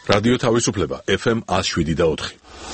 რადიო თავისუფლება FM 107.4.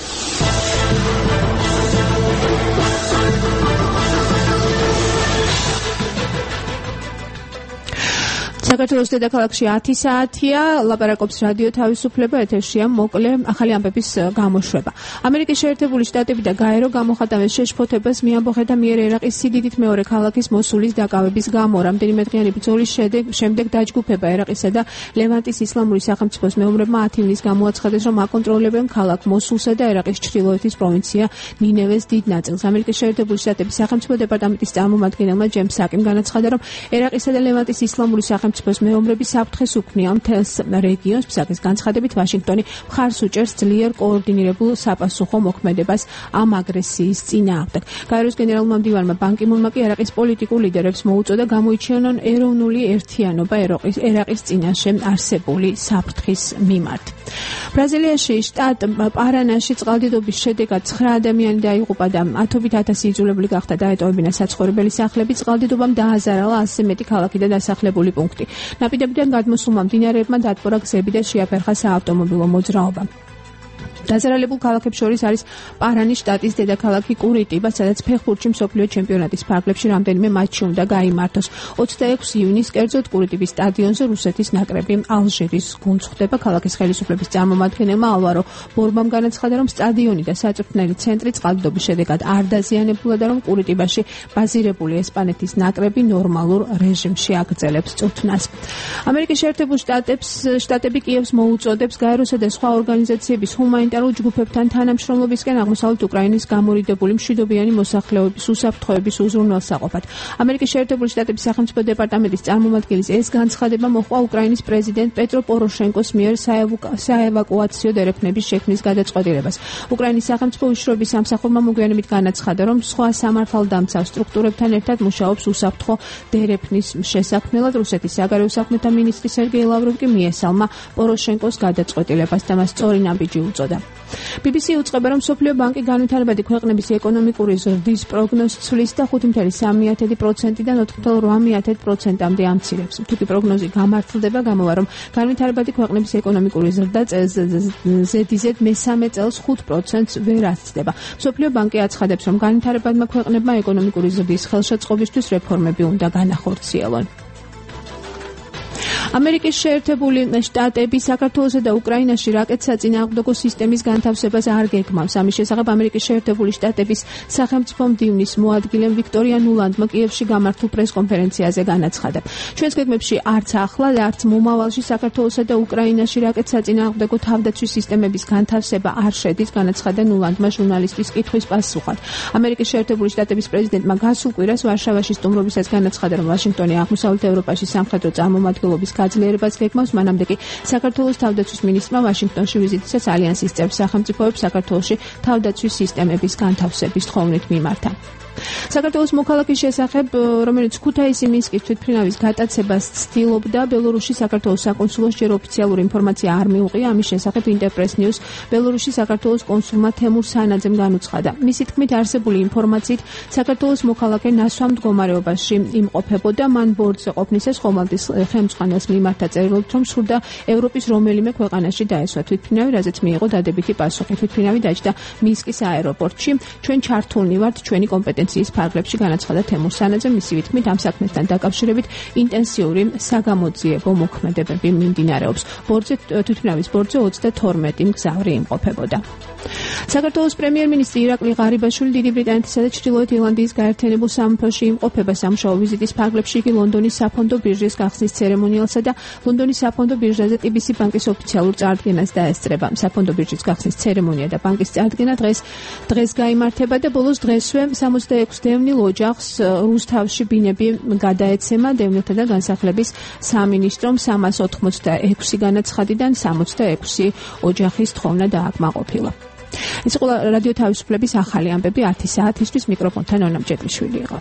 საქართველოს დედაქალაქში 10 საათია, ლაპარაკობს რადიო თავისუფლება, ეთერშია მოკლე ახალი ამბების გამოშვება. ამერიკის შეერთებული შტატები და გაერო გამოხატავენ შეშფოთებას მიამბოხეთა მიერ ერაყის სიდიდით მეორე ქალაქის მოსულის დაკავების გამო. რამდენიმე დღიანი ბრძოლის შემდეგ დაჯგუფება ერაყისა და ლევანტის ისლამური სახელმწიფოს მეომრებმა 10 ივნისს გამოაცხადეს, რომ აკონტროლებენ ქალაქ მოსულსა და ერაყის ჩრდილოეთის პროვინცია ნინევეს დიდ ნაწილს. ამერიკის შეერთებული შტატების სახელმწიფო დეპარტამენტის წარმომადგენელმა ჯემს საკიმ განაცხადა, რომ ერაყისა და ლევანტის ისლამური სახელმწიფოს მეომრები საფრთხეს უქმნიან მთელს რეგიონს. ფსაკის განცხადებით ვაშინგტონი მხარს უჭერს ძლიერ კოორდინირებულ sapasukho მოქმედებას ამ აგრესიის წინააღმდეგ. გაეროს გენერალურმა მდივანმა ბან კი მუნმა კი ერაყის პოლიტიკურ ლიდერებს მოუწოდა გამოიჩინონ ეროვნული ერთიანობა ერაყის წინაშე არსებული საფრთხის მიმართ. ბრაზილიაში შტატ პარანაში წყალდიდობის შედეგად 9 ადამიანი დაიღუპა და 10,000 იძულებული გახდა დაეტოვებინა საცხოვრებელი სახლები. წყალდიდობამ დააზარალა 100-ზე მეტი ქალაქი და დასახლებული პუნქტი. ნაპირებიდან გადმოსულმა მდინარეებმა დატბორა გზები და შეაფერხა საავტომობილო მოძრაობა. დაზარალებულ ქალაქებს შორის არის პარანის შტატის დედაქალაქი კურიტიბა, სადაც ფეხბურთში მსოფლიო ჩემპიონატის ფარგლებში რამდენიმე მატჩი უნდა გაიმართოს. 26 ივნისს კერძოდ კურიტიბის სტადიონზე რუსეთის ნაკრები ალჟირის გუნდს ხვდება. ქალაქის ხელისუფლების წარმომადგენელმა ალვარო ბორმამ განაცხადა, რომ სტადიონი და საწვრთნელი ცენტრი წყალდიდობის შედეგად არ დაზიანებულა და რომ კურიტიბაში ბაზირებული ესპანეთის ნაკრები ნორმალურ რეჟიმში აგრძელებს წვრთნას. ამერიკის შეერთებულ შტატები კიევს მოუწოდებს გაეროსა და სხვა ორგანიზაციების ჰუმანიტარულ ჯგუფებთან თანამშრომლობისკენ აღმოსავლეთ უკრაინის გამორიდებული მშვიდობიანი მოსახლეობის უსაფრთხოების უზრუნველსაყოფად. ამერიკის შეერთებული შტატების სახელმწიფო დეპარტამენტის წარმომადგენლის ეს განცხადება მოჰყვა უკრაინის პრეზიდენტ პეტრო პოროშენკოს მიერ საევაკუაციო დერეფნების შექმნის გადაწყვეტილებას. უკრაინის სახელმწიფო უშიშროების სამსახურმა მოგვიანებით განაცხადა, რომ სხვა სამართალდამცავ სტრუქტურებთან ერთად მუშაობს უსაფრთხო დერეფნის შესაქმნელად. რუსეთის საგარეო საქმეთა მინისტრი სერგეი ლავროვი კი მიესალმა პოროშენკოს გადაწყვეტილებას და მას სწორი ნაბიჯი უწოდა. BBC უწყება, რომ მსოფლიო ბანკი განვითარებადი ქვეყნების ეკონომიკური ზრდის პროგნოზს ცვლის და 5.3%-დან 4.8%-მდე ამცირებს. თუკი პროგნოზი გამართლდება, გამოვა, რომ განვითარებადი ქვეყნების ეკონომიკური ზრდა ზედიზედ მესამე წელს 5%-ს ვერ ასწდება. მსოფლიო ბანკი აცხადებს, რომ განვითარებადმა ქვეყნებმა ეკონომიკური ზრდის ხელშეწყობისთვის რეფორმები უნდა განახორციელონ. ამერიკის შეერთებული შტატები საქართველოსა და უკრაინაში რაკეტსაწინააღმდეგო სისტემის განთავსებას არ გეგმავს. ამის შესახებ ამერიკის შეერთებული შტატების სახელმწიფო მდივნის მოადგილემ ვიქტორია ნულანდმა კიევში გამართულ პრესკონფერენციაზე განაცხადა. ჩვენს გეგმებში არც ახლა და არც მომავალში საქართველოსა და უკრაინაში რაკეტსაწინააღმდეგო თავდაცვის სისტემების განთავსება არ შედის, განაცხადა ნულანდმა ჟურნალისტის კითხვის პასუხად. ამერიკის შეერთებული შტატების პრეზიდენტმა გასულ კვირას ვარშავაში სტუმრობისას განაცხადა, რომ ვაშინგტონი აღმოსავლეთ ევროპაში სამხედრო წარმომადგენლობის გაძლიერებას გეგმავს. მანამდე კი საქართველოს თავდაცვის მინისტრმა ვაშინგტონში ვიზიტისას ალიანსის წევრ სახელმწიფოებს საქართველოში თავდაცვის სისტემების განთავსების თხოვნით მიმართა. საქართველოს მოქალაქის შესახებ, რომელიც ქუთაისი მინსკის თვითმფრინავის გატაცებას ცდილობდა, ბელორუსის საქართველოს საკონსულოს ჯერ ოფიციალური ინფორმაცია არ მიუღია. ამის შესახებ ინტერპრეს ნიუს ბელორუსის საქართველოს კონსულმა თემურ სანაძემ განუცხადა. მისი თქმით, არსებული ინფორმაციით საქართველოს მოქალაქე ნასვამ მდგომარეობაში იმყოფებოდა. მან ბორტზე ყოფნისას ხომალდის ხელმძღვანელს მიმართა წერილობით, რომ სურდა ევროპის რომელიმე ქვეყანაში დაესვა თვითმფრინავი, რაზეც მიიღო დადებითი პასუხი. თვითმფრინავი დაჯდა მინსკის აეროპორტში. ჩვენ ჩართულნი ვართ ჩვენი კომპეტენციის ფარგლებში, განაცხადა თემურ სანაძემ. მისი თქმით, ამ საქმესთან დაკავშირებით ინტენსიური საგამოძიებო მოქმედებები მიმდინარეობს. თვითმფრინავის ბორტზე 32 მგზავრი იმყოფებოდა. საქართველოს პრემიერ-მინისტრი ირაკლი ღარიბაშვილი დიდი ბრიტანეთისა და ჩრდილოეთ ირლანდიის გაერთიანებულ სამეფოში იმყოფება. სამუშაო ვიზიტის ფარგლებში იგი ლონდონის საფონდო ბირჟის გახსნის ცერემონიალსა და ლონდონის საფონდო ბირჟაზე TBC ბანკის ოფიციალურ წარდგენას დაესწრება. საფონდო ბირჟის გახსნის ცერემონია და ბანკის წარდგენა დღეს გაიმართება და ბოლოს დღესვე 66 დევნილ ოჯახს რუსთავში ბინები გადაეცემა. დევნილთა და განსახლების სამინისტრომ 386 განაცხადიდან 66 ოჯახის თხოვნა დააკმაყოფილა. ეს იყო რადიო თავისუფლების ახალი ამბები 10 საათისთვის. მიკროფონთან ონამ ჯეტლიშვილი იყო.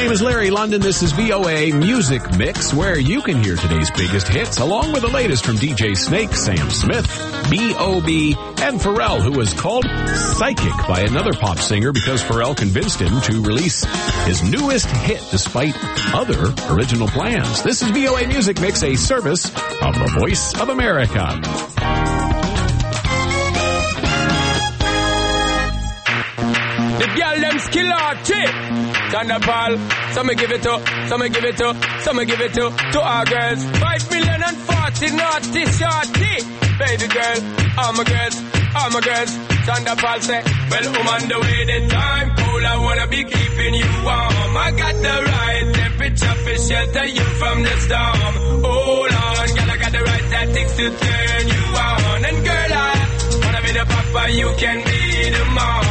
name is Larry London. This is VOA Music Mix, where you can hear today's biggest hits, along with the latest from DJ Snake, Sam Smith, B.O.B., and Pharrell, who was called psychic by another pop singer because Pharrell convinced him to release his newest hit despite other original plans. This is VOA Music Mix, a service of the Voice of America. The girl them skill arty. Thunderball. Some give it to, some give it to, some give it to our girls. 5,040,000 naughty shorty. Baby girl, all my girls, all my girls. Thunderball say, well, on the way the time cold, I wanna be keeping you warm. I got the right temperature for shelter you from the storm. Hold on, girl, I got the right tactics to turn you on. And girl, I wanna be the papa, you can be the mom.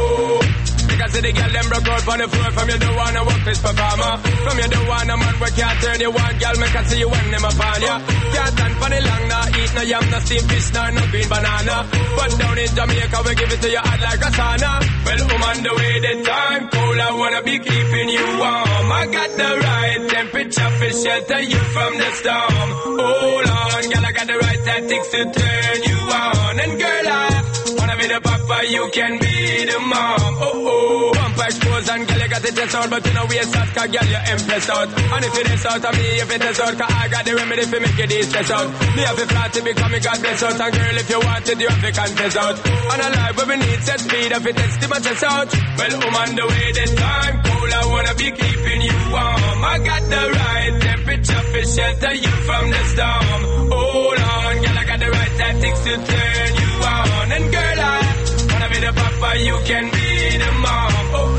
Because the girl them broke out on the floor. From you don't wanna work this performer. From you don't wanna man where can't turn you on. Girl, make I see you when them upon ya. Can't stand for the long, nah eat no yam, no steamed fish, nah no green banana. But down in Jamaica we give it to you hot like a sauna. Well, on the way the time cold, I wanna be keeping you warm. I got the right temperature for shelter you from the storm. Hold on, girl, I got the right tactics to turn you on. And girl, I wanna be the papa, you can be the mom. Bumper expose and girl, you got the test out, but you know we start, cause girl, you impressed out. And if it is out of me, if it is out, cause I got the remedy for make it stress out. Me have a flat to become a God bless out. And girl, if you want it, you have to confess out. And a life where we need set speed, if it is to my chest out. Well, on the way the time cold, I wanna be keeping you warm. I got the right temperature for shelter you from the storm. Hold on, girl, I got the right tactics to turn you on. And girl, I wanna be the papa, you can be the mom.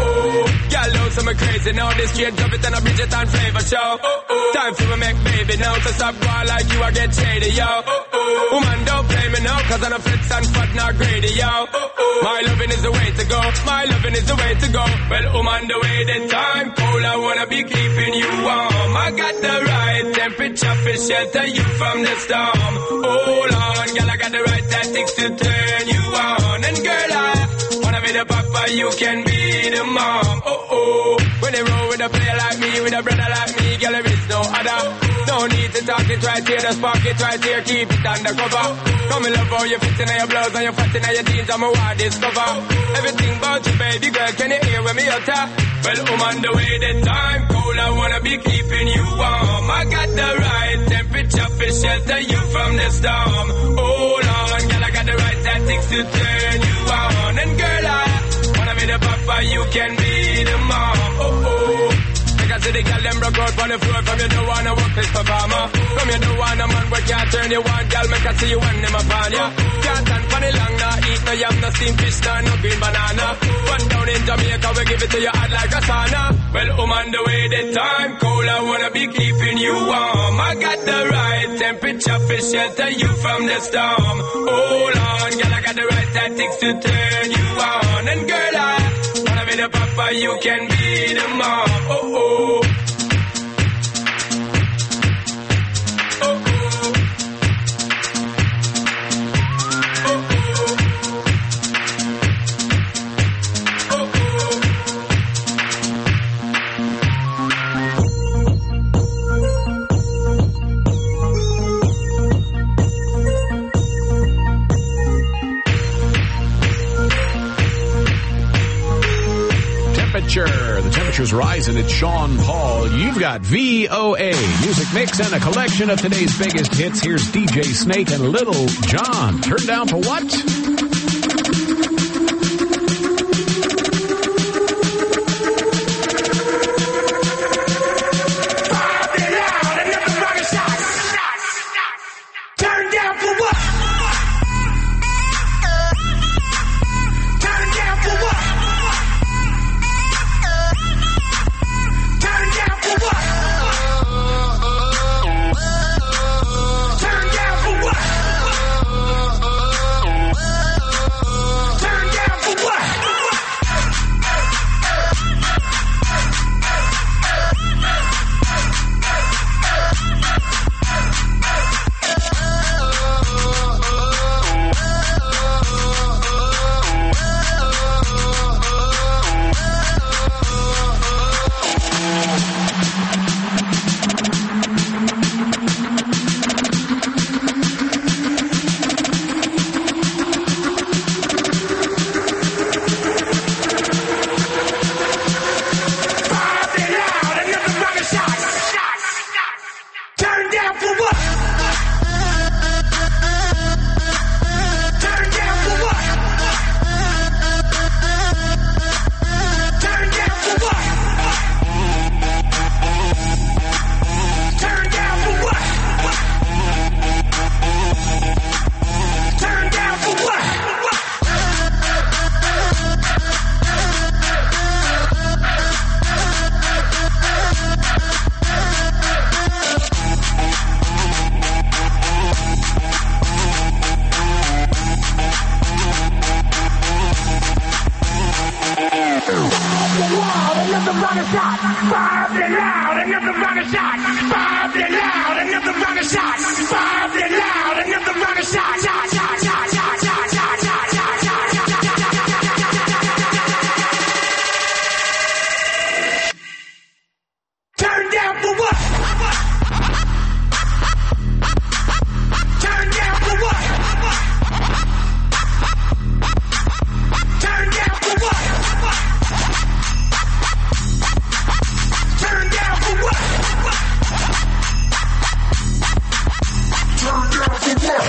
Y'all know some crazy now. This straight drop it and a Bridget and Flavor show. Time for me make baby now. So stop going like you, I get shady, yo. Woman, don't play me now, cause I'm a flex and fat, not greedy, yo. My loving is the way to go. My loving is the way to go. Well, on the way the time cold, I wanna be keeping you warm. I got the right temperature for shelter you from the storm. Hold on, girl, I got the right tactics to turn you on. And girl, I wanna be the papa, you can be the mom. When they roll with a player like me, with a brother like me, girl, there is no other. No need to talk it right here, just park it right here, keep it undercover. Come and love how you fit in your blouse and you fat in your jeans, I'm a wild discover. Everything about you, baby girl, can you hear when me utter? Well, on the way the time cold, I wanna be keeping you warm. I got the right temperature for shelter you from the storm. Hold on, girl, I got the right tactics to turn you on. And girl, I wanna be the papa, you can be the mom. Because the girl them broke out on the floor. From you don't wanna work this performer. From you don't wanna man where can't turn you on. Girl, make I see you when them upon ya. Can't stand for the long, nah eat no yam, no steamed fish, nah no green banana. But down in Jamaica we give it to you hot like a sauna. Well, on the way the time cold, I wanna be keeping you warm. I got the right temperature for shelter you from the storm. Hold on, girl, I got the right tactics to turn you on. And girl, I wanna be the papa, you can be the mom. The temperature's rising. It's Sean Paul. You've got VOA Music Mix and a collection of today's biggest hits. Here's DJ Snake and Little John. Turn down for what? Bob the loud, another round of shot. Bob the loud, another round of shot. Bob the loud, another round of shot. Shot, shot, shot, shot, shot, shot, shot, shot, shot, shot. Turn down for what? Turn down for what? Turn down for what? Turn down for what? Turn down for what?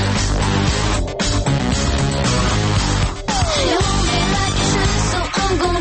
I'm gonna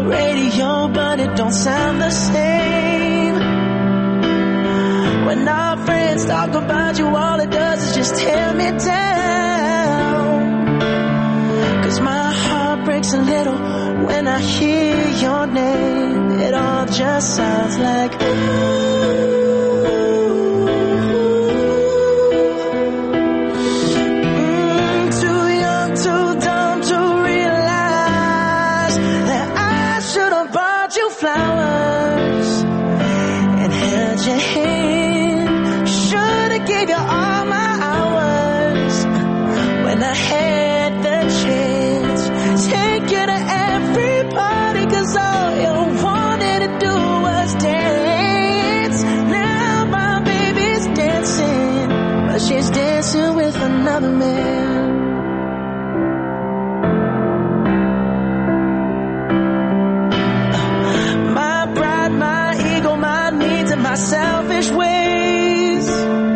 radio, but it don't sound the same. When our friends talk about you, all it does is just tear me down. 'Cause my heart breaks a little when I hear your name. It all just sounds like too young, too dumb to realize that I should have bought you flowers and held your hand. Should have gave you all my hours when I had the chance. Take you to every party, 'cause all you wanted to do was dance. Now my baby's dancing, but she's dancing with another man. My pride, my ego, my needs, and my selfish ways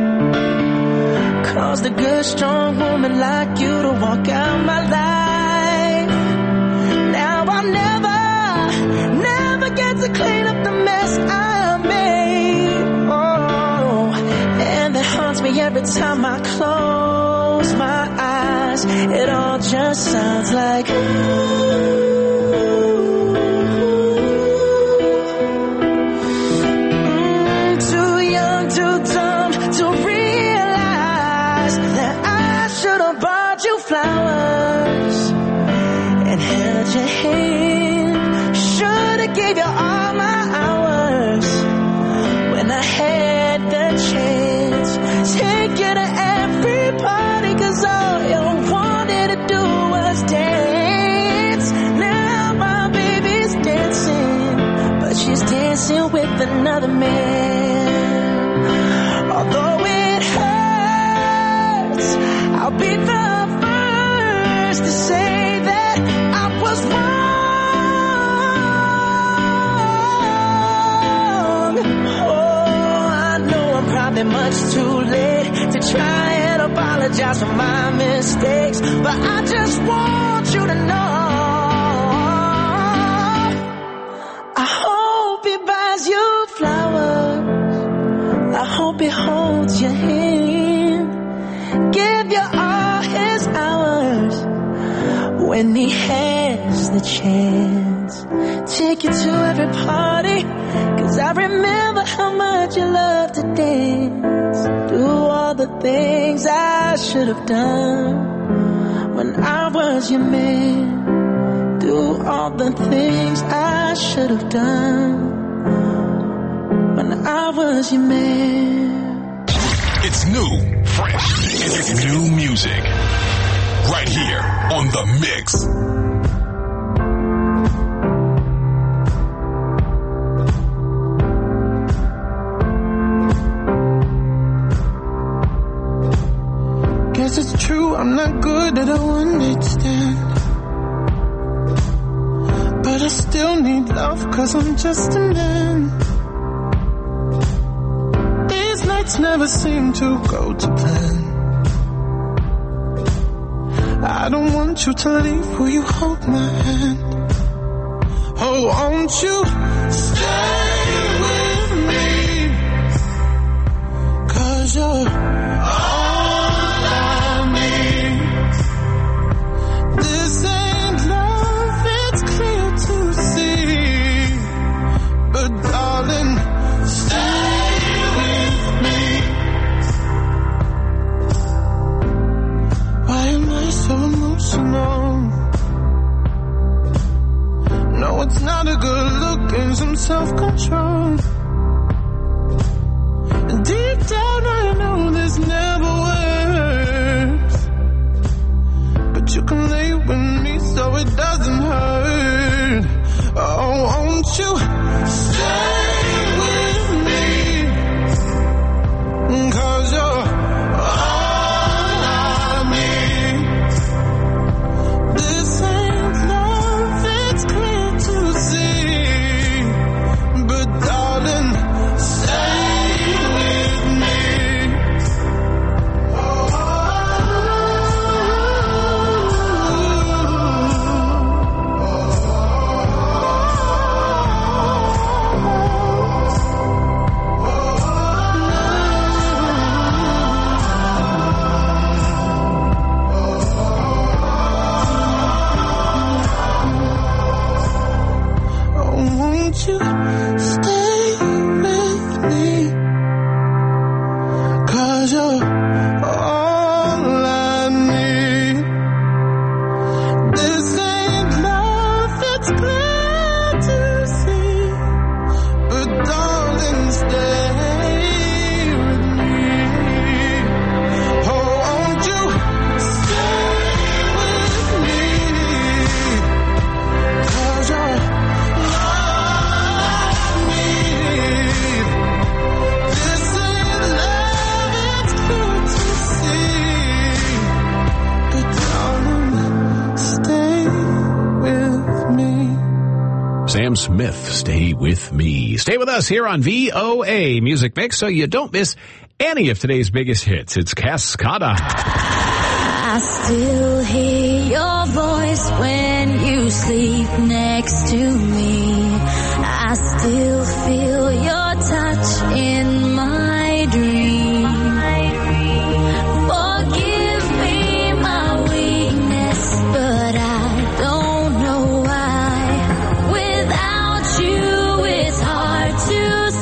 caused a good, strong woman like you to walk out my life. Now I'll never get to clean up the mess I made. Oh, and that haunts me every time I close my eyes. It all just sounds like too young, too dumb to realize that I should have bought you flowers and held your hand. Should have gave you all my hours when I had the chance. Take you to every party, 'cause all you wanted to do was dance. Now my baby's dancing, but she's dancing with another man. Although it hurts, I'll be the first to say that I was wrong. Oh, I know I'm probably much too late to try and apologize for my mistakes, but I just want you to know I hope he buys you flowers. I hope he holds your hand, give you all his hours when he has the chance. Take you to every party, 'cause I remember how much you loved to dance. Do all the things I should have done when I was your man. Do all the things I should have done when I was your man. It's new, fresh, it's new music. Right here on The Mix. Guess it's true, I'm not good at a one-night stand, but I still need love, 'cause I'm just a man. These nights never seem to go to plan. I don't want you to leave, will you hold my hand? Oh, won't you stay with me, 'cause you're all I need. This ain't love, it's clear to see, but darling, stay with me. Why am I so emotional? No, it's not a good look, and some self-control. Deep down I know this never works, but you can lay with me so it doesn't hurt. Oh, won't you stay with me, 'cause you're all I need. This ain't love, it's clear to see, but darling, stay with me. Oh, won't you stay with me? 'Cause you're all I need. This ain't love, it's clear to see. But darling, stay with me. Oh, won't you stay with me? 'Cause you're all I need. This ain't love, it's clear to see. But darling, stay with me. Sam Smith, Stay With Me. Stay with us here on VOA Music Mix so you don't miss any of today's biggest hits. It's Cascada. I still hear your voice when you sleep next to me. I still feel your touch in my dream. Forgive me my weakness, but I don't know why. Without you, it's hard to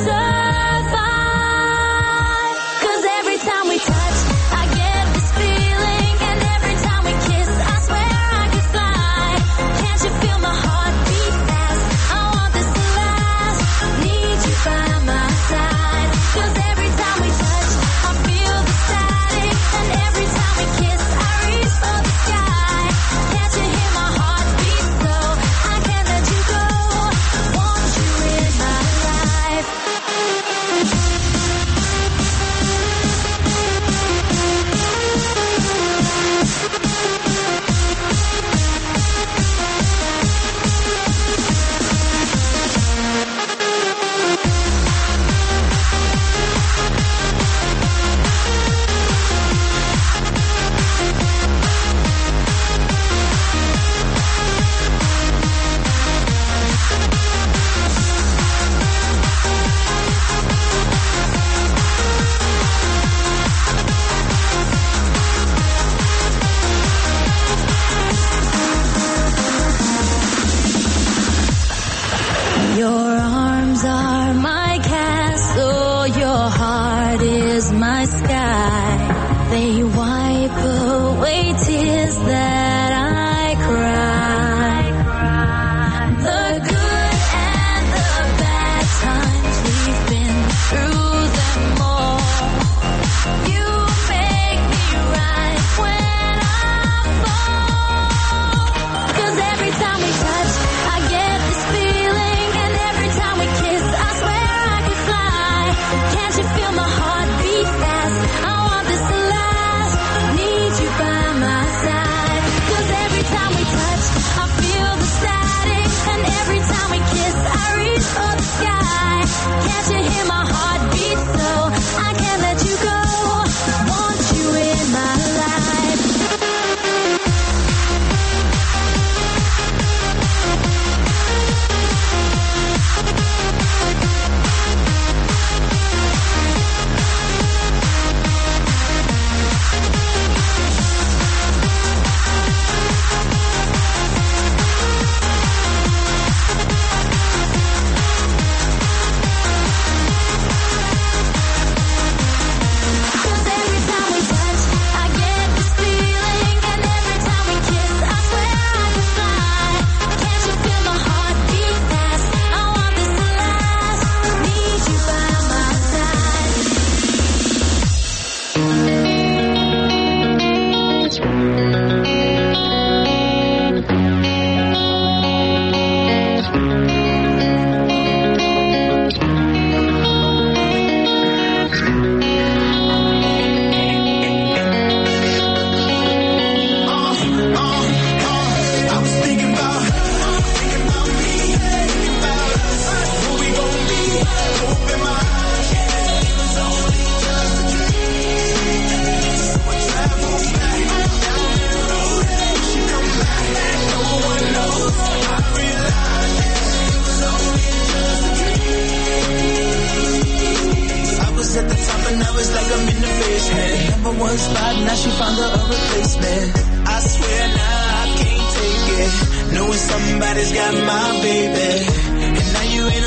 survive. 'Cause every time we touch, I get this feeling, and every time we kiss, I swear I could fly. Can't you feel my heart beat fast? I want this to last. Need you by my side. 'Cause every time we touch, I feel the static, and every time we kiss, I reach for the sky. Can't you hear my heart beat so? I can't let you go. Want you in my life. Your arms are my castle, your heart is my sky. They wipe away tears that I cry. The good and the bad times, we've been through them all. You make me right when I fall. 'Cause every time we touch, I get this feeling, and every time we kiss, I swear I could fly. Can't you feel my heart beat fast? I want this to last. Need you by my side. 'Cause every time we touch, I feel the static, and every time we kiss, I reach for the sky. Can't you hear my heart beat so? I can't let you go. Want you in my life. one spot, now she found her a replacement. I swear now I can't take it, knowing somebody's got my baby. And now you ain't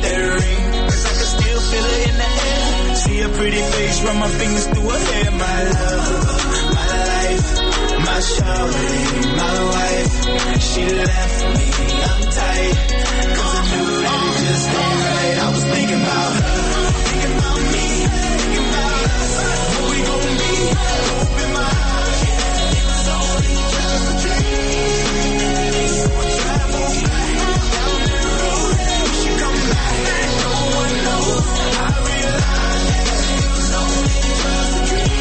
that ring, 'cause I can still feel it in the air. See a pretty face, run my fingers through her hair. My love, my life, my shawty, my wife. She left me, I'm tight, 'cause I knew that it just ain't right. I was thinking about her, thinking about me, thinking about us. What we gon' be? Open my eyes, it was only just a dream. So I travel back down that road. We should come back, no one knows. I realize it was only just a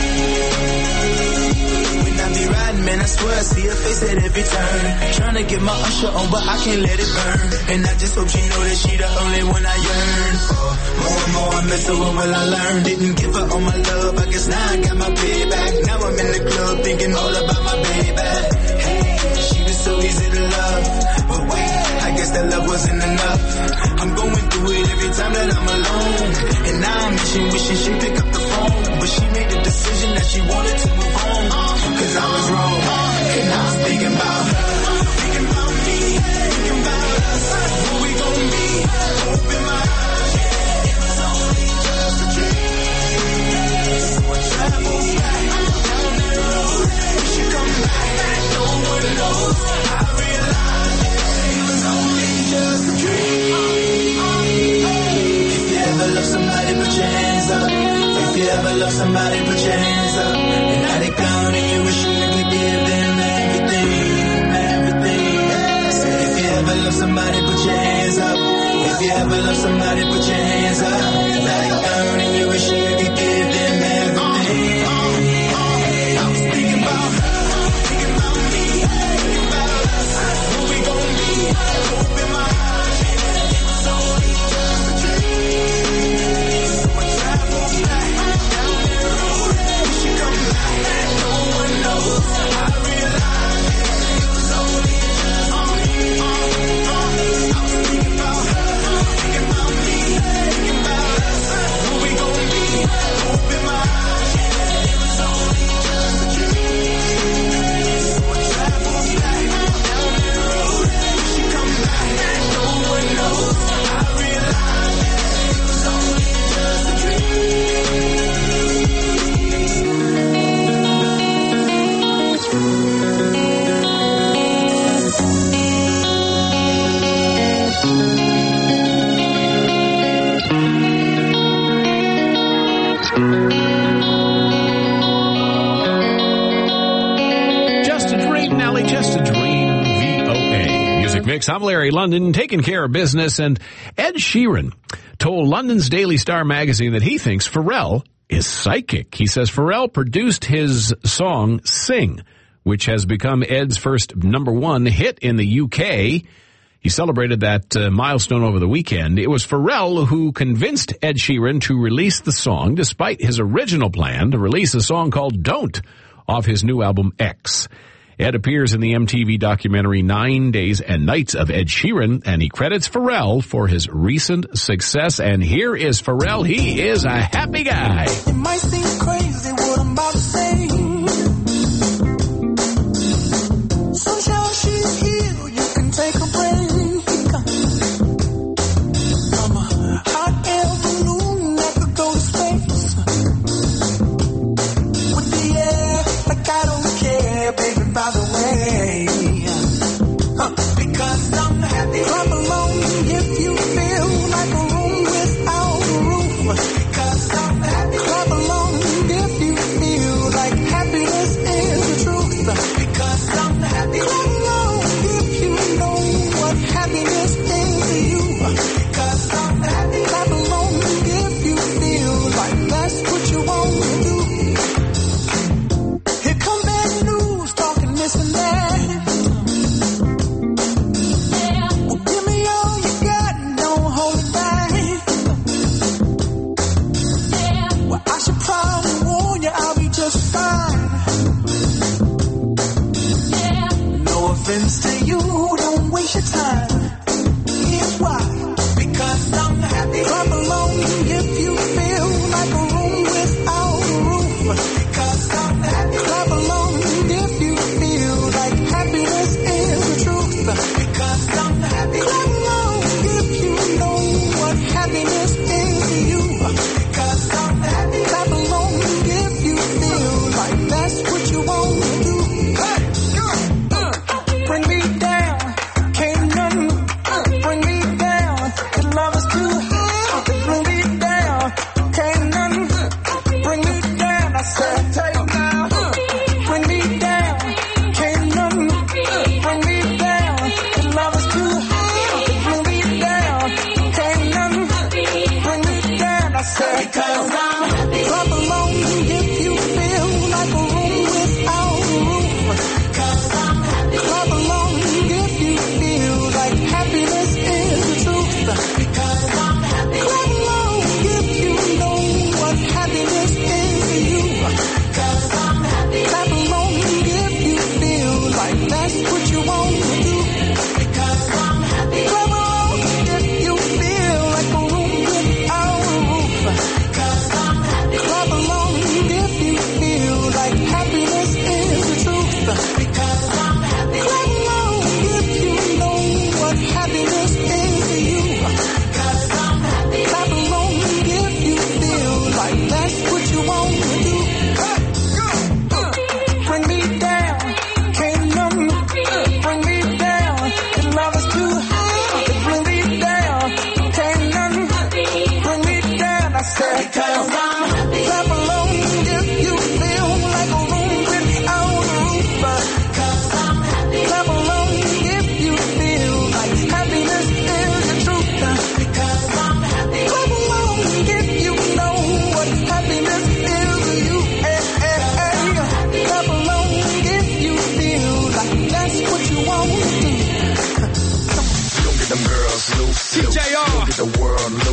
dream. When I be riding, man, I swear I see her face at every turn. Trying to get my usher on, but I can't let it burn. And I just hope she know that she the only one I yearn for. More and more I miss her, what will I learn? Didn't give her all my love, I guess now I got my payback. Now I'm in the club thinking all about my baby. Hey, she was so easy to love, but wait, I guess that love wasn't enough. I'm going through it every time that I'm alone, and now I'm wishing she'd pick up the phone. But she made the decision that she wanted to move on, 'cause I was wrong, and I was thinking about her, thinking about me, thinking about us. What we gon' be? Open my eyes, it was only just a dream. So I travel back down that road. We should come back, no one knows. I realize it was only just a dream. If you ever love somebody, put your hands up. If you ever love somebody, put your hands up. And now they gone and you wish you could give them everything, everything. So if you ever love somebody, put your hands up. If you ever love somebody, put your hands up. Now they gone and you wish you could give them everything. I was thinking about her, thinking about me, thinking about us. What we gon' be? Open my eyes, it was only just a dream. So I travel back down that road. We should come back, no one knows. I realize it was only just a dream. I was thinking about her, thinking about me, thinking about us. What we gon' be? Open my eyes, it was only just a dream. So I travel back down that road. We should come back, no one knows. I realize it was only just a dream. Just a dream, Nelly, just a dream. VOA Music Mix. I'm Larry London, taking care of business. And Ed Sheeran told London's Daily Star magazine that he thinks Pharrell is psychic. He says Pharrell produced his song Sing, which has become Ed's first #1 hit in the UK. He celebrated that milestone over the weekend. It was Pharrell who convinced Ed Sheeran to release the song, despite his original plan to release a song called Don't off his new album X. Ed appears in the MTV documentary 9 Days and Nights of Ed Sheeran, and he credits Pharrell for his recent success. And here is Pharrell. He is a happy guy. It might seem crazy what I'm about to say. Sunshine, she's here, you can take a break. I'm a hot air balloon that could go to space. With the air, like I don't care, baby, by the way. Because I'm happy. Clap along if you feel like a room without a roof. Because I'm happy. Clap along if you feel like happiness is the truth. Because I'm happy. Clap along if you know what happiness is to you. Because I'm happy. Clap along if you feel like that's what you want to do. Here come bad news, talking this and that. Well, give me all you got and don't hold it back. Well, I should probably warn you, I'll be just fine. No offense to you, don't waste your time. Here's why. Because I'm happy. Clap along if you feel like a room without a roof. Because I'm happy. Clap along if you feel like happiness is the truth. Because I'm happy. Clap along if you know what happiness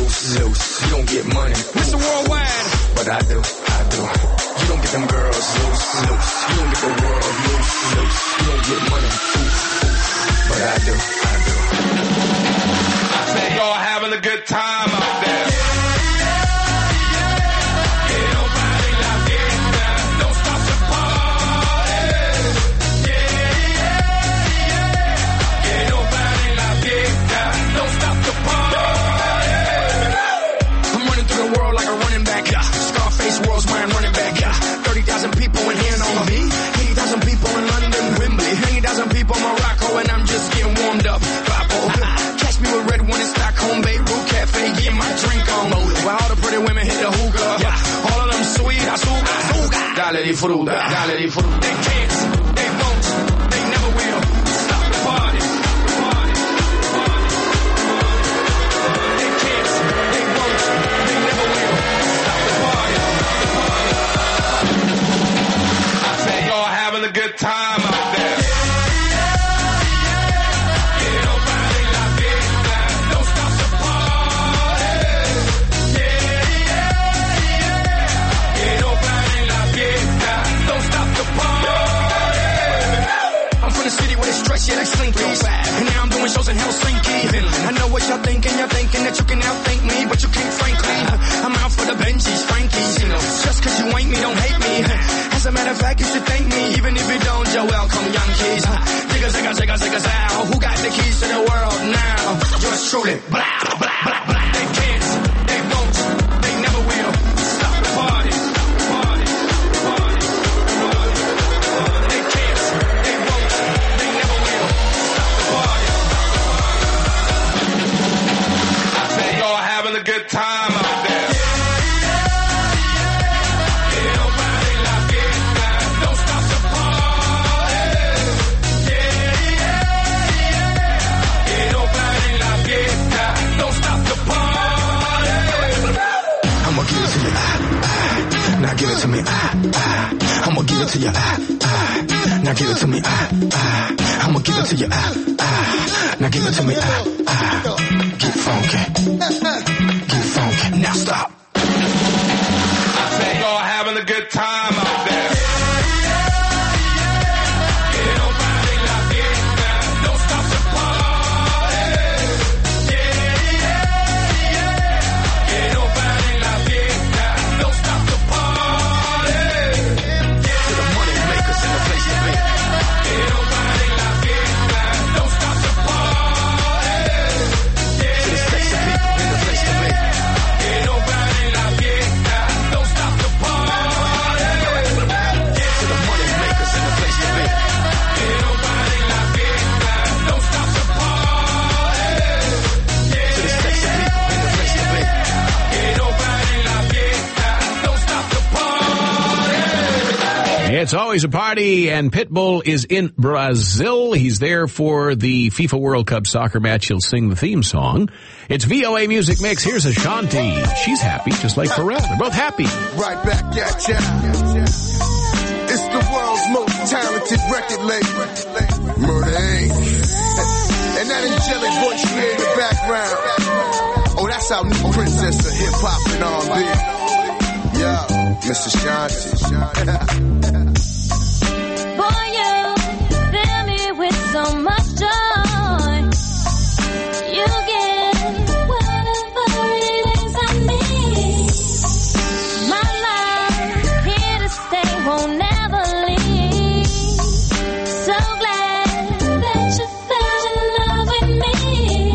loose. You don't get money, Mr. Worldwide. but I do. You don't get them girls loose. You don't get the world loose. You don't get money, but I do. I say y'all having a good time out there. World's mine running back, 30,000 people in here know me, 80,000 people in London, Wembley, 80,000 people in Morocco, and I'm just getting warmed up. Catch me with red one in Stockholm, Beirut Cafe, getting my drink on. While all the pretty women hit the hookah, all of them sweet, azúcar. Dale di fruta, dale di fruta. They can't, they won't, they never will stop the party. They can't, they won't, they never will stop the party. Having a good time out there. Don't stop the party. Don't stop the party. I'm from the city where they stretch it like Slinky. And now I'm doing shows in Helsinki. I know what you're thinking that you can outthink me, but you can't, frankly. I'm out for the Benjis, Frankies, just cause you ain't me, don't hate me. As a matter of fact, you should thank me, even if you don't, you're welcome, young keys. Zigga, zow. Who got the keys to the world now? Yours truly, blah, blah, blah, blah. They can't, they won't, they never will stop the party. They can't, they won't, they never will stop the party. I say y'all having a good time out there. Now give it to me, I'ma give it to you, now give it to me, I'ma give it to you, now give it to me, get funky, now stop. I say y'all having a good time out there. Don't stop the party. Don't stop the party. To the money makers in the place to be. Don't stop the party. To the sexy people in the place to be. Don't stop the party. To the money makers in the place to be. Don't stop the party. To the sexy people in the place to be. Don't stop the party. It's always a party, and Pitbull is in Brazil. He's there for the FIFA World Cup soccer match. He'll sing the theme song. It's VOA Music Mix. Here's Ashanti. She's happy, just like Pharrell. They're both happy. Right back at ya. It's the world's most talented record label, Murder Inc. And that angelic voice you hear in the background, oh, that's our new princess of hip-hop and R&B. Yeah, Miss Ashanti. Boy, you fill me with so much joy. You give whatever it is I need. My love, here to stay, won't never leave. So glad that you fell in love with me.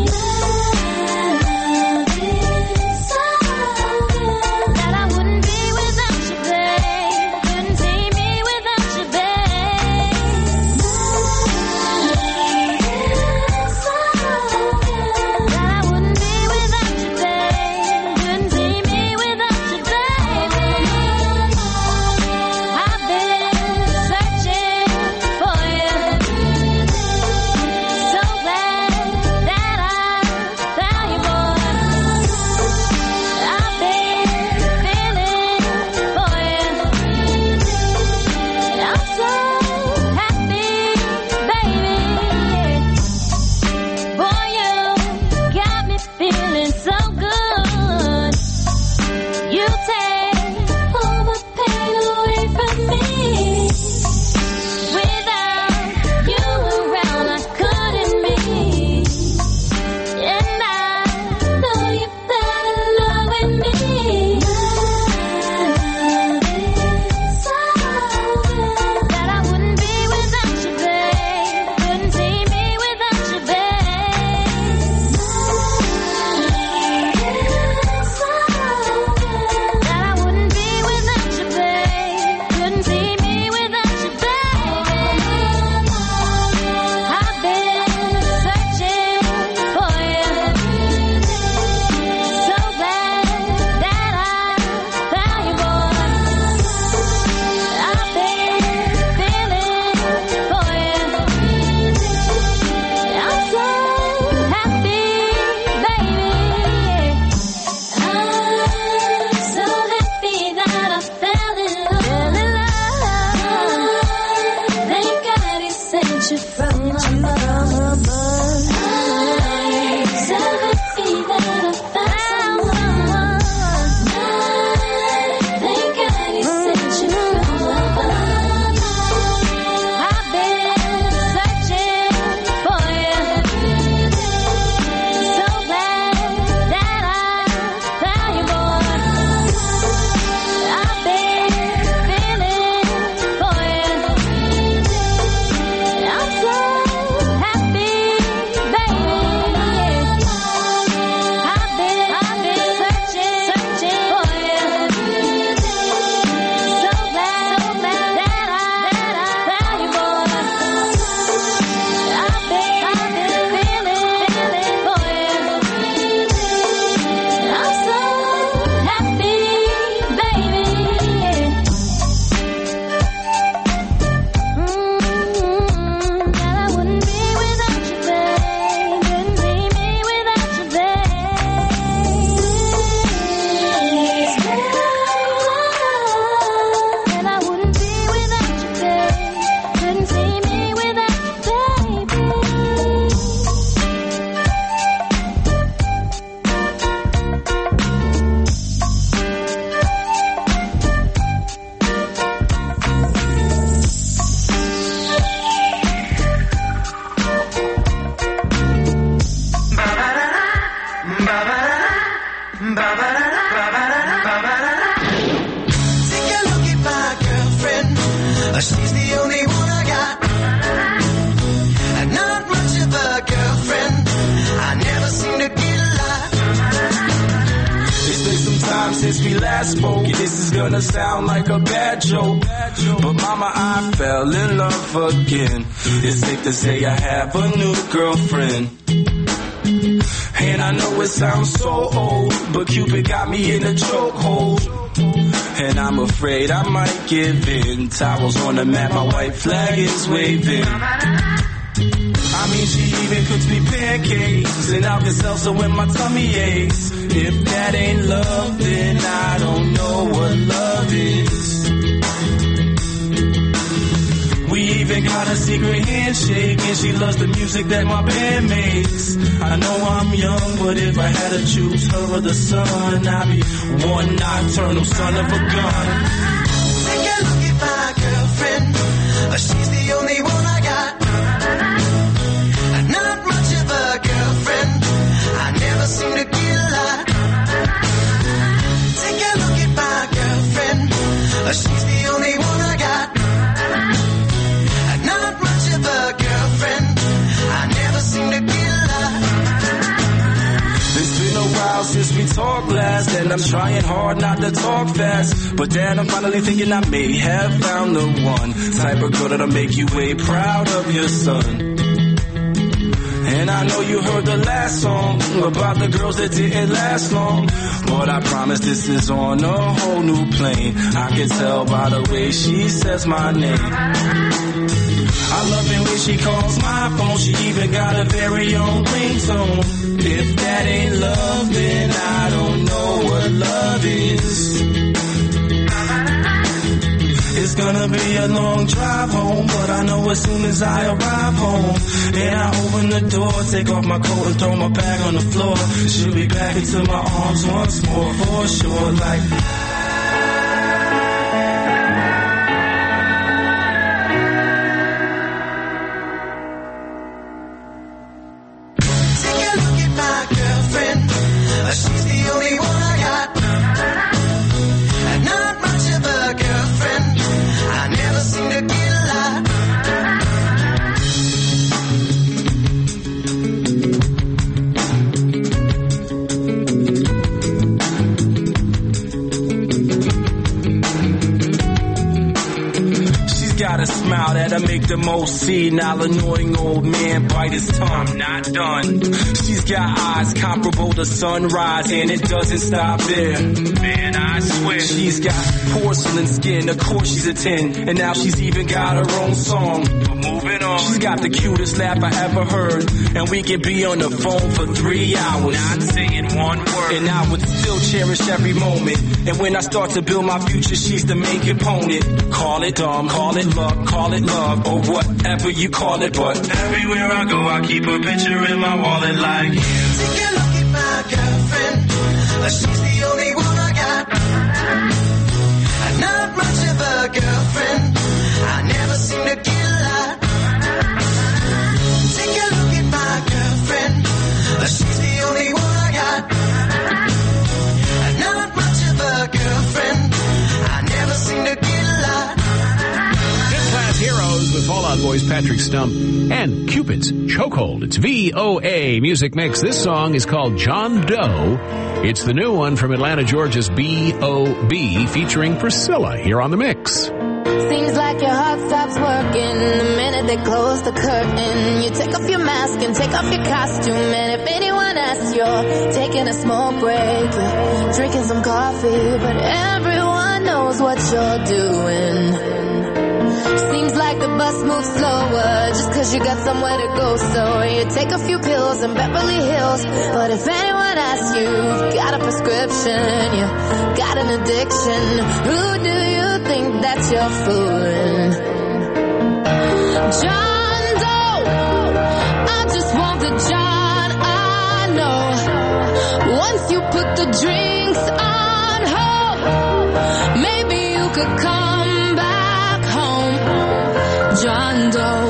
Love is so good that I wouldn't be without you, babe. Couldn't see me Take a look at my girlfriend. She's the only one I got. Not much of a girlfriend. I never seem to get a lot. It's been some time since we last spoke. This is gonna sound like a bad joke, but mama, I fell in love again. It's safe to say I have a new girlfriend. And I know it sounds so old, but Cupid got me in a chokehold. And I'm afraid I might give in. Towels on the mat, my white flag is waving. I mean, she even cooks me pancakes and Alka-Seltzer when my tummy aches. If that ain't love, then I don't know what love is. We even got a secret handshake, and she loves the music that my band makes. I know I'm young, but if I had to choose her or the sun, I'd be one nocturnal son of a gun. Take a look at my girlfriend. She's the only one I got. Not much of a girlfriend. I never seem to get a lot. Take a look at my girlfriend. She's the only one I got. Not much of a girlfriend. I never seem to get a lot. It's been a while since we talked last, and I'm trying hard not to talk fast. But then I'm finally thinking I may have found the one type of girl that'll make you way proud of your son. And I know you heard the last song about the girls that didn't last long, but I promise this is on a whole new plane. I can tell by the way she says my name. I love it when she calls my phone. She even got a very own ringtone. If that ain't love, then I don't know what love is. It's gonna be a long drive home, but I know as soon as I arrive home, and I open the door, take off my coat and throw my bag on the floor, she'll be back into my arms once more, for sure, like... Take a look at my girlfriend. She's the only one I got. Not much of a girlfriend. I never seem to get a lot. She's got a smile that'll make the most senile, annoying old man bite his tongue. I'm not done. She's got eyes comparable to sunrise, and it doesn't stop there. Man, I swear. She's got porcelain skin, of course she's a 10, and now she's even got her own song. But moving on. She's got the cutest laugh I ever heard, and we can be on the phone for 3 hours, not saying one word. And I would still cherish every moment. And when I start to build my future, she's the main component. Call it dumb, call it luck, call it love, or whatever you call it. But everywhere I go, I keep a picture in my wallet like you. Take a look at my girlfriend. She's the only one I got. Not much of a girlfriend. I never seem to get a lot. Take a look at my girlfriend. She's the only one I got. Not much of a girlfriend. I never seem to get a lot. Class Heroes with Fall Out Boy's Patrick Stump and Cupid's Chokehold. It's VOA Music Mix. This song is called John Doe. It's the new one from Atlanta, Georgia's B.O.B. featuring Priscilla here on the mix. Seems like your heart stops working the minute they close the curtain. You take off your mask and take off your costume, and if anyone asks, you're taking a small break. You're drinking some coffee, but everyone knows what you're doing. Seems like the bus moves slower just cause you got somewhere to go. So you take a few pills in Beverly Hills, but if anyone asks you, you've got a prescription, you got an addiction, who do you think that you're fooling? John Doe, I just want the John I know. Once you put the drinks on hold, maybe you could come back home. John Doe.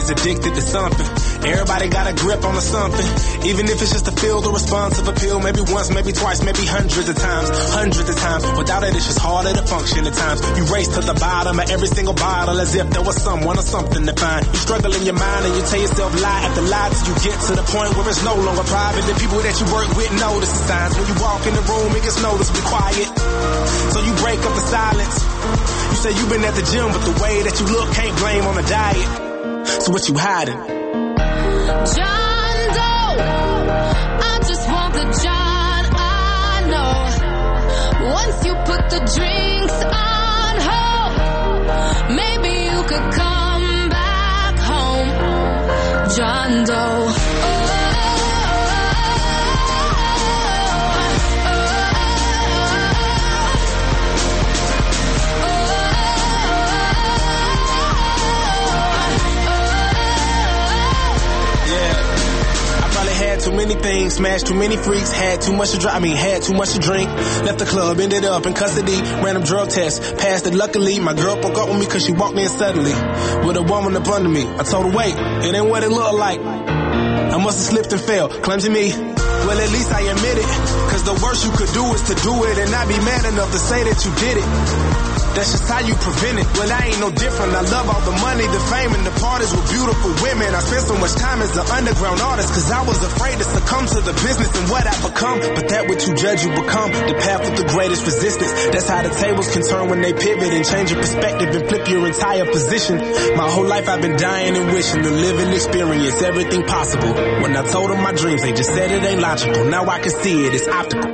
everybody's addicted to something. Everybody got a grip on something. Even if it's just a feel the responsive appeal. Maybe once, maybe twice, maybe hundreds of times. Hundreds of times. Without it, it's just harder to function at times. You race to the bottom of every single bottle as if there was someone or something to find. You struggle in your mind and you tell yourself lie after lie till you get to the point where it's no longer private. The people that you work with notice the signs. When you walk in the room, it gets noticed. Be quiet. So you break up the silence. You say you've been at the gym, but the way that you look can't blame on the diet. So what you hiding? John Doe, I just want the John I know. Once you put the drinks on hold, maybe you could come back home. John Doe. Had too many things, smashed too many freaks, had too much to had too much to drink. Left the club, ended up in custody, random drug test, passed it luckily. My girl broke up with me cause she walked in suddenly with a woman up under me. I told her wait, it ain't what it looked like. I must have slipped and fell, claiming me. Well, at least I admit it, cause the worst you could do is to do it and not be man enough to say that you did it. That's just how you prevent it. Well, I ain't no different. I love all the money, the fame, and the parties with beautiful women. I spent so much time as an underground artist cause I was afraid to succumb to the business and what I become. But that what you judge, you become. The path with the greatest resistance. That's how the tables can turn when they pivot and change your perspective and flip your entire position. My whole life I've been dying and wishing to live and experience everything possible. When I told them my dreams, they just said it ain't logical. Now I can see it. It's optical.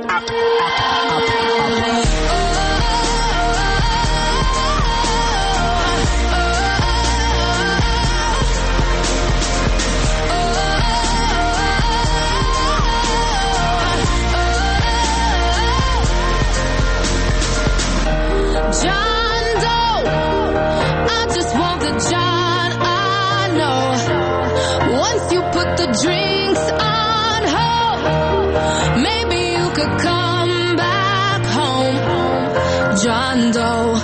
Drinks on hold, maybe you could come back home, John Doe.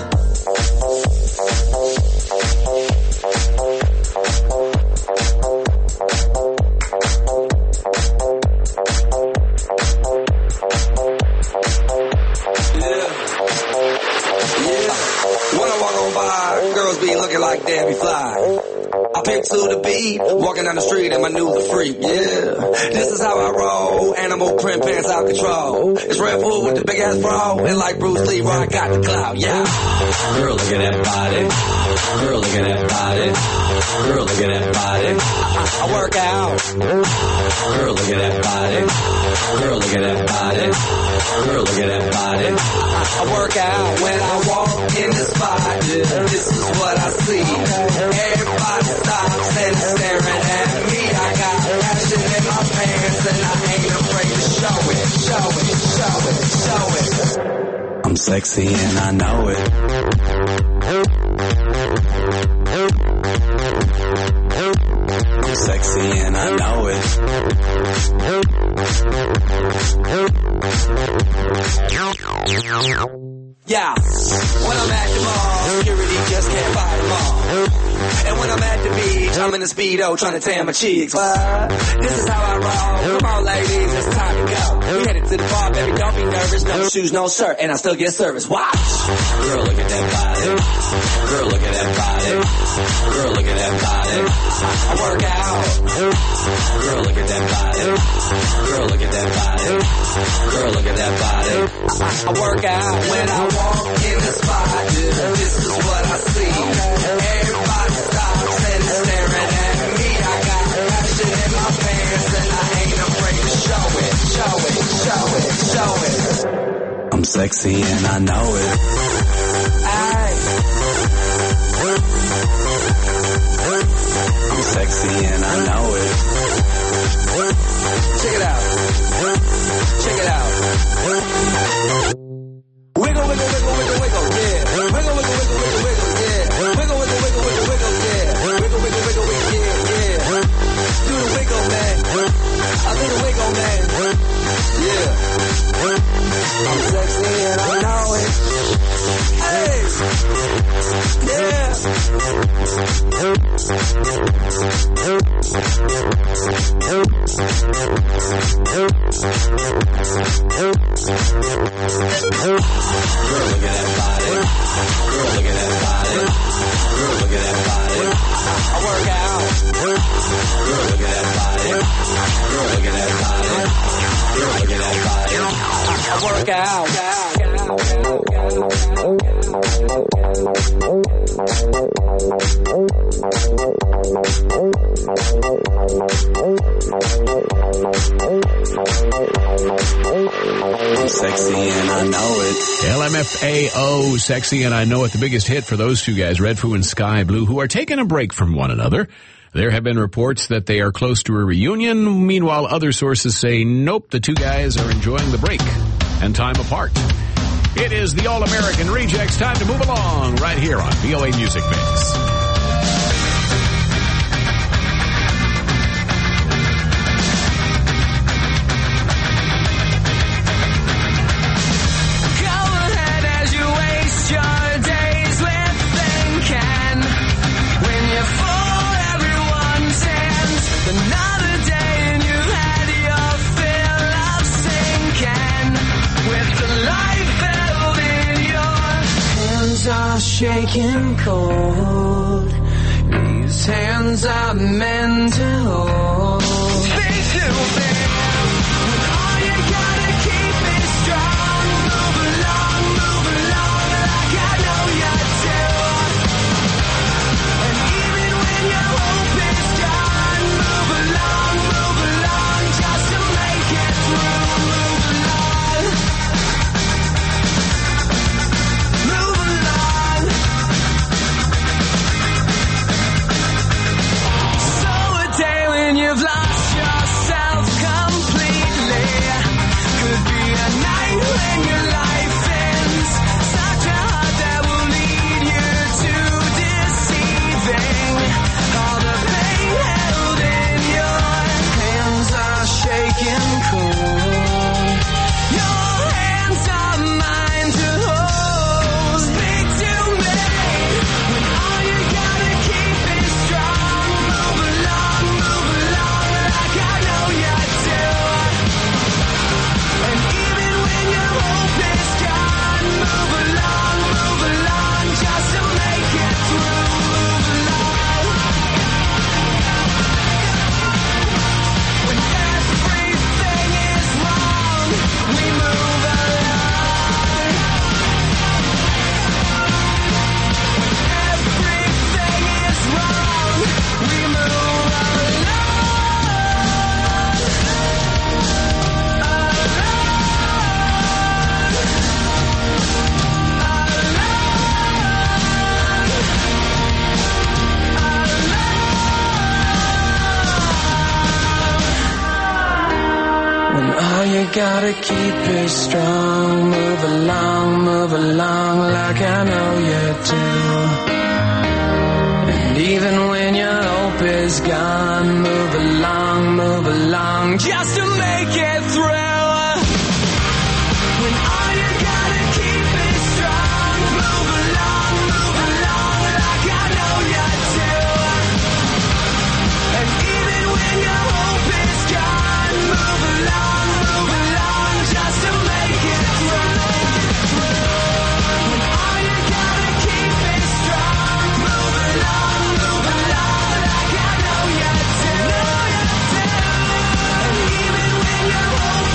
When I walk on by, girls be looking like Debbie Fly. I pick to the beat, walking down the street and my new the freak, yeah. This is how I roll, animal print pants out control. It's Red Bull with the big ass bra, and like Bruce Lee, I got the clout, yeah. Girl, look at that body. Girl, look at that body. Girl, look at that body. I work out. Girl, look at that body. Girl, look at that body. Girl, look at that body. I work out when I walk in the spot. This is what I see. Everybody stops and is staring at me. I got passion in my pants and I ain't afraid to show it, show it, show it, show it. I'm sexy and I know it. I'm sexy and I know it. Yeah, when I'm at the mall, security just can't fight them all. And when I'm at the beach, I'm in the Speedo trying to tan my cheeks. But this is how I roll. Come on, ladies, it's time to go. We headed to the bar, baby, don't be nervous. No shoes, no shirt, and I still get service. Watch. Girl, look at that body. Girl, look at that body. Girl, look at that body. I work out. Girl, look at that body. Girl, look at that body. Girl, look at that body. I work out when I walk in the spot. This is what I see. Everybody stops and is staring at me. I got passion in my pants and I ain't afraid to show it, show it, show it, show it. I'm sexy and I know it. I'm sexy and I know it. Check it out. Check it out. Wiggle, wiggle, wiggle, wiggle, wiggle, yeah. Wiggle, wiggle, wiggle, wiggle, wiggle, yeah. Wiggle, wiggle, wiggle, wiggle, wiggle, yeah. Wiggle, wiggle, wiggle, wiggle, yeah, yeah. Do the wiggle, man. I do the wiggle, man. Yeah. I'm sexy and I know it. Hey. Yeah. Sexy and I know it. LMFAO, Sexy and I Know It, the biggest hit for those two guys, Red Foo and Sky Blue, who are taking a break from one another. There have been reports that they are close to a reunion. Meanwhile, other sources say, nope, the two guys are enjoying the break and time apart. It is the All-American Rejects. Time to move along right here on VOA Music Mix. Shaking cold. These hands are meant to hold. Speak to me. All you gotta keep is strong. Move along like I know you do. And even when your hope is gone, move along just to make it through. Move along. Move along. You've lost yourself completely. Could be a night when your life ends. Such a heart that will lead you to deceiving. All the pain held in your hands are shaking cold. Your hands are mine to hold. Speak to me when all you gotta keep is strong. Move along like I know you do. And even when your hope is gone, move along just to make it through. Move along. When everything is wrong, we move along. When everything is wrong, we move along. When all you gotta keep is strong, move along like I know you do. And even when your hope is gone, move along just to make it through. When all you gotta keep is strong, move along like I know you do. And even when your hope is gone, move along just to make it through. When all you gotta keep is strong, move along like I know you do. And even when your hope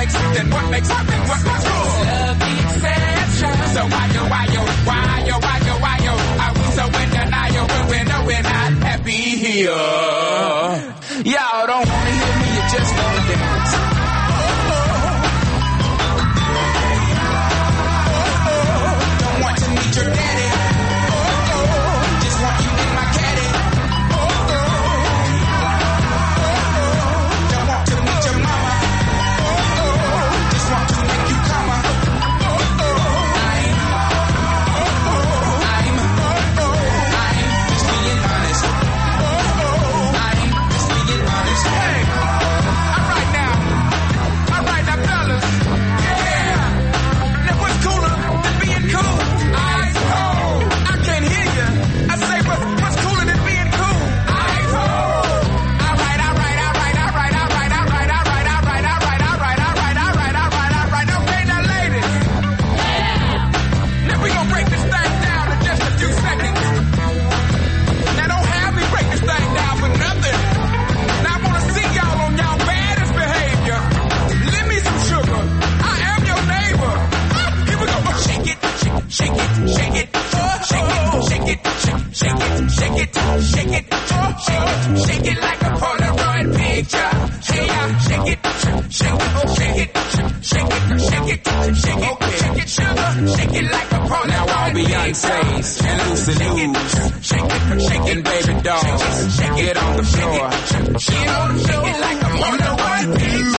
makes happen? What's cool? Love the exception. So why yo? Are we so in denial when we know we're not happy here? Y'all don't wanna hear me, you just wanna dance. Don't want to meet your daddy. Just want you in my caddy. Don't want to meet your mama. Just want to make you come. Shake it like a Polaroid picture. Hey, shake it, sugar. Shake it like a Polaroid. Now all Beyonce's and Lucy Lou's, shake it, baby dolls. Shake it on the floor. Shake it like a Polaroid picture.